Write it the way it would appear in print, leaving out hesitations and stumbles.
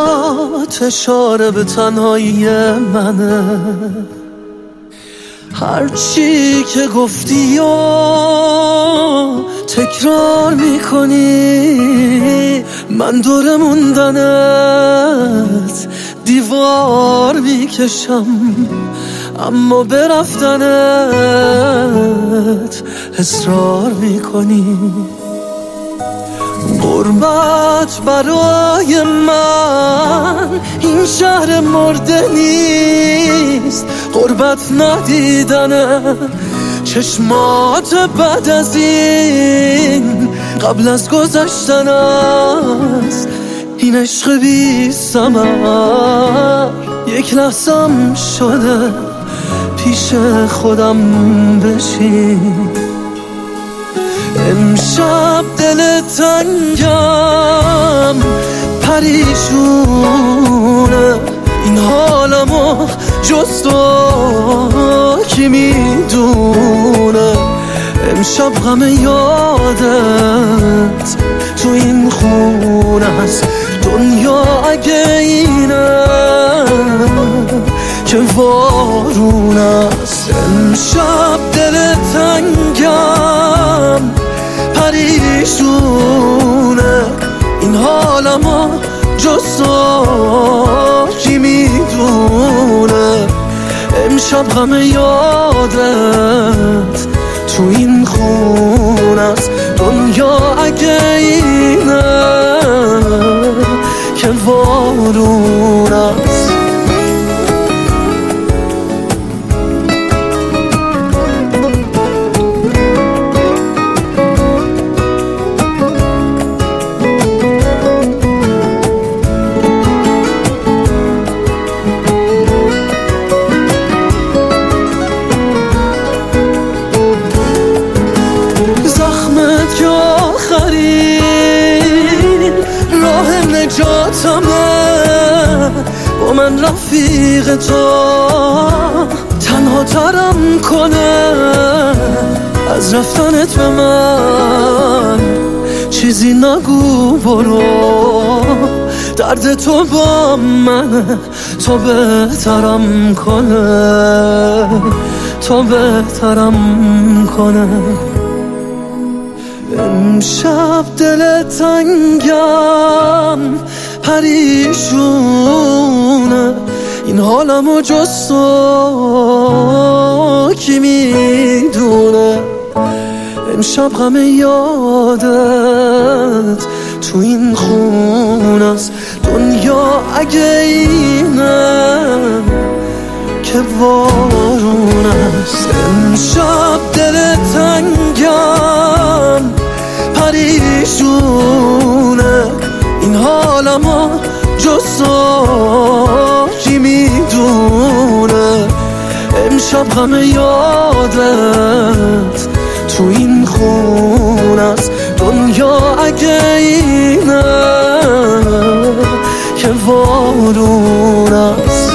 چشات اشاره به تنهایی منه، هرچی که گفتی و تکرار میکنی، من دور موندنت دیوار میکشم، اما به رفتنت اصرار میکنی. غربت برای من این شهر مرده نیست، غربت ندیدنه چشمات بعد از این، قبل از گذشتن است این عشق بی ثمر. یک لحظم شده پیش خودم بشین، امشب دل تنگم پریشونه، این حالمو جز تو کی میدونه. امشب غم یادت تو این خونه است، دنیا اگه اینه که وارون است. امشب دل تنگم پریشونه، این حالمو جز تو کی میدونه. امشب غم یادت تو این خونه است، دنیا اگه اینه که وارون است. راه نجاتمه با من رفیق تو، تنها ترم کنه از رفتنت به من. چیزی نگو برو، درد تو با منه، تو بهترم کنه، تو بهترم کنه. امشب دل تنگم پریشونه، این حالمو جز تو کی میدونه. امشب غم یادت تو این خونه است، دنیا اگه اینه که وارون است. امشب دل تنگم پریشونه، این حالمو جز تو کی میدونه. امشب غم یادت تو این خونه است، دنیا اگه اینه که وارون است.